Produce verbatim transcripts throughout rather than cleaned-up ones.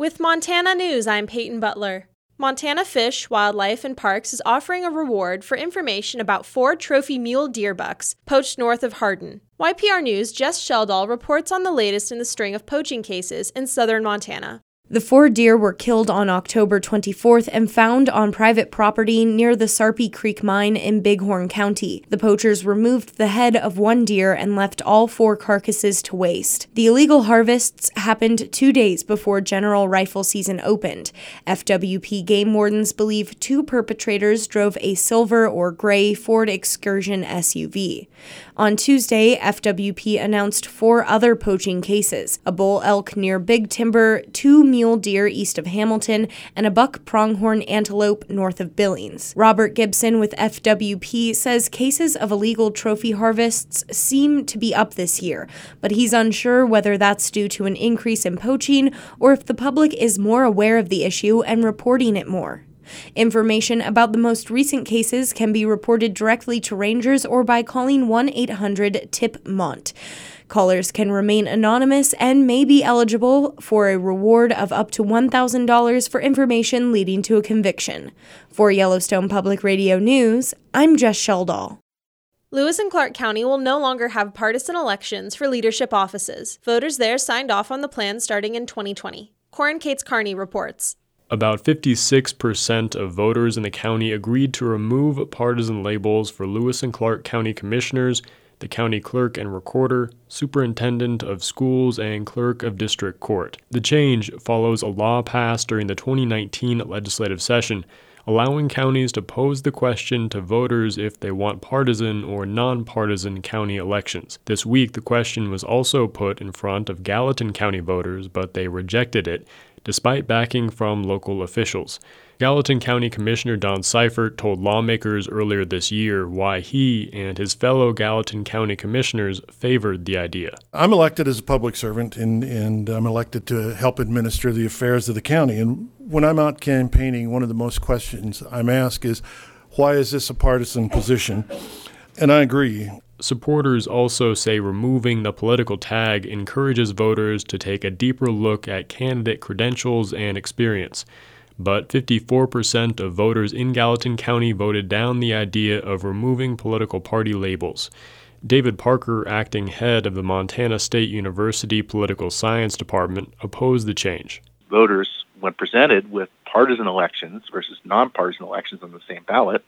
With Montana News, I'm Peyton Butler. Montana Fish, Wildlife, and Parks is offering a reward for information about four trophy mule deer bucks poached north of Hardin. Y P R News' Jess Sheldall reports on the latest in the string of poaching cases in southern Montana. The four deer were killed on October twenty-fourth and found on private property near the Sarpy Creek Mine in Bighorn County. The poachers removed the head of one deer and left all four carcasses to waste. The illegal harvests happened two days before general rifle season opened. F W P game wardens believe two perpetrators drove a silver or gray Ford Excursion S U V. On Tuesday, F W P announced four other poaching cases: a bull elk near Big Timber, two mule deer east of Hamilton, and a buck pronghorn antelope north of Billings. Robert Gibson with F W P says cases of illegal trophy harvests seem to be up this year, but he's unsure whether that's due to an increase in poaching or if the public is more aware of the issue and reporting it more. Information about the most recent cases can be reported directly to rangers or by calling one eight hundred tip mont. Callers can remain anonymous and may be eligible for a reward of up to one thousand dollars for information leading to a conviction. For Yellowstone Public Radio News, I'm Jess Sheldall. Lewis and Clark County will no longer have partisan elections for leadership offices. Voters there signed off on the plan starting in twenty twenty. Corin Cates Carney reports. About fifty-six percent of voters in the county agreed to remove partisan labels for Lewis and Clark County commissioners, the county clerk and recorder, superintendent of schools, and clerk of district court. The change follows a law passed during the twenty nineteen legislative session, allowing counties to pose the question to voters if they want partisan or nonpartisan county elections. This week, the question was also put in front of Gallatin County voters, but they rejected it, despite backing from local officials. Gallatin County Commissioner Don Seifert told lawmakers earlier this year why he and his fellow Gallatin County commissioners favored the idea. I'm elected as a public servant, and, and I'm elected to help administer the affairs of the county. And when I'm out campaigning, one of the most questions I'm asked is, why is this a partisan position? And I agree. Supporters also say removing the political tag encourages voters to take a deeper look at candidate credentials and experience. But fifty-four percent of voters in Gallatin County voted down the idea of removing political party labels. David Parker, acting head of the Montana State University Political Science Department, opposed the change. Voters, when presented with partisan elections versus nonpartisan elections on the same ballot,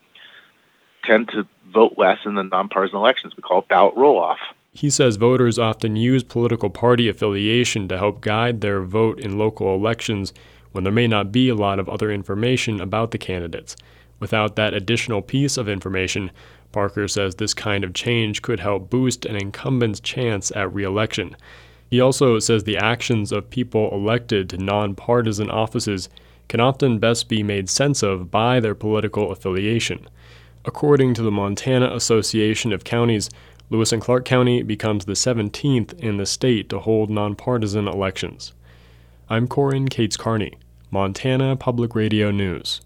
tend to vote less in the nonpartisan elections. We call it ballot roll-off. He says voters often use political party affiliation to help guide their vote in local elections when there may not be a lot of other information about the candidates. Without that additional piece of information, Parker says this kind of change could help boost an incumbent's chance at re-election. He also says the actions of people elected to nonpartisan offices can often best be made sense of by their political affiliation. According to the Montana Association of Counties, Lewis and Clark County becomes the seventeenth in the state to hold nonpartisan elections. I'm Corin Cates Carney, Montana Public Radio News.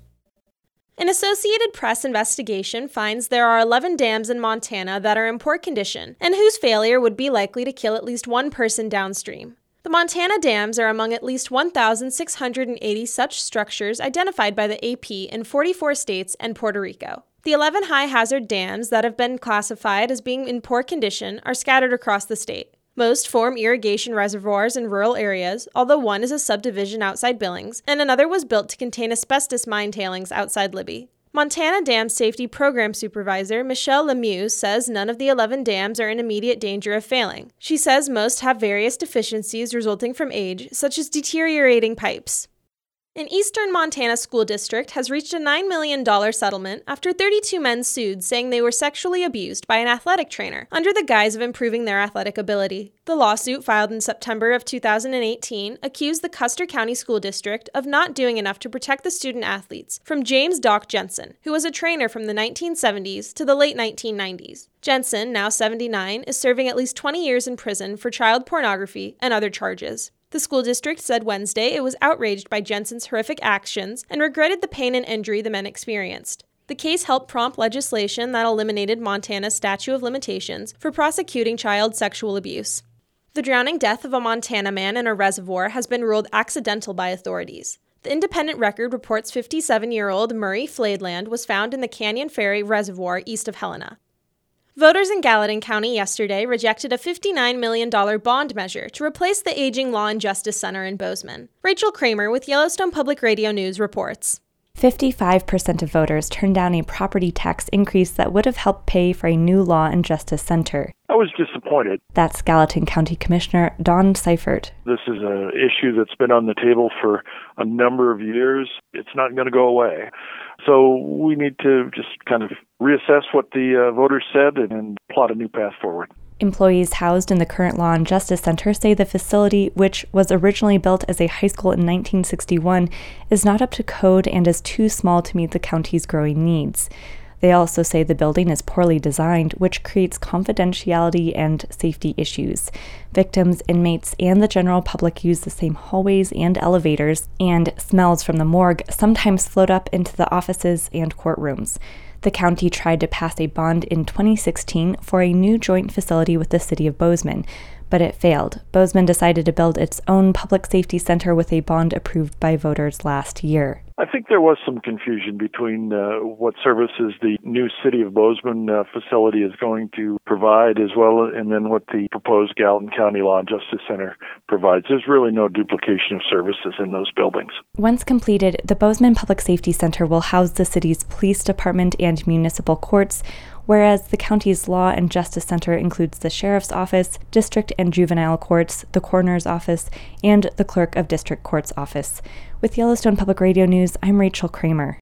An Associated Press investigation finds there are eleven dams in Montana that are in poor condition and whose failure would be likely to kill at least one person downstream. The Montana dams are among at least one thousand six hundred eighty such structures identified by the A P in forty-four states and Puerto Rico. The eleven high-hazard dams that have been classified as being in poor condition are scattered across the state. Most form irrigation reservoirs in rural areas, although one is a subdivision outside Billings, and another was built to contain asbestos mine tailings outside Libby. Montana Dam Safety Program Supervisor Michelle Lemieux says none of the eleven dams are in immediate danger of failing. She says most have various deficiencies resulting from age, such as deteriorating pipes. An eastern Montana school district has reached a nine million dollars settlement after thirty-two men sued saying they were sexually abused by an athletic trainer under the guise of improving their athletic ability. The lawsuit, filed in September of two thousand eighteen, accused the Custer County School District of not doing enough to protect the student athletes from James Doc Jensen, who was a trainer from the nineteen seventies to the late nineteen nineties. Jensen, now seventy-nine, is serving at least twenty years in prison for child pornography and other charges. The school district said Wednesday it was outraged by Jensen's horrific actions and regretted the pain and injury the men experienced. The case helped prompt legislation that eliminated Montana's statute of limitations for prosecuting child sexual abuse. The drowning death of a Montana man in a reservoir has been ruled accidental by authorities. The Independent Record reports fifty-seven-year-old Murray Flaidland was found in the Canyon Ferry Reservoir east of Helena. Voters in Gallatin County yesterday rejected a fifty-nine million dollars bond measure to replace the aging Law and Justice Center in Bozeman. Rachel Kramer with Yellowstone Public Radio News reports. fifty-five percent of voters turned down a property tax increase that would have helped pay for a new Law and Justice Center. I was disappointed. That's Gallatin County Commissioner Don Seifert. This is an issue that's been on the table for a number of years. It's not going to go away. So we need to just kind of reassess what the uh, voters said and, and plot a new path forward. Employees housed in the current Law and Justice Center say the facility, which was originally built as a high school in nineteen sixty-one, is not up to code and is too small to meet the county's growing needs. They also say the building is poorly designed, which creates confidentiality and safety issues. Victims, inmates, and the general public use the same hallways and elevators, and smells from the morgue sometimes float up into the offices and courtrooms. The county tried to pass a bond in twenty sixteen for a new joint facility with the city of Bozeman, but it failed. Bozeman decided to build its own public safety center with a bond approved by voters last year. I think there was some confusion between uh, what services the new City of Bozeman uh, facility is going to provide, as well, and then what the proposed Gallatin County Law and Justice Center provides. There's really no duplication of services in those buildings. Once completed, the Bozeman Public Safety Center will house the city's police department and municipal courts, whereas the county's Law and Justice Center includes the Sheriff's Office, District and Juvenile Courts, the Coroner's Office, and the Clerk of District Court's office. With Yellowstone Public Radio News, I'm Rachel Kramer.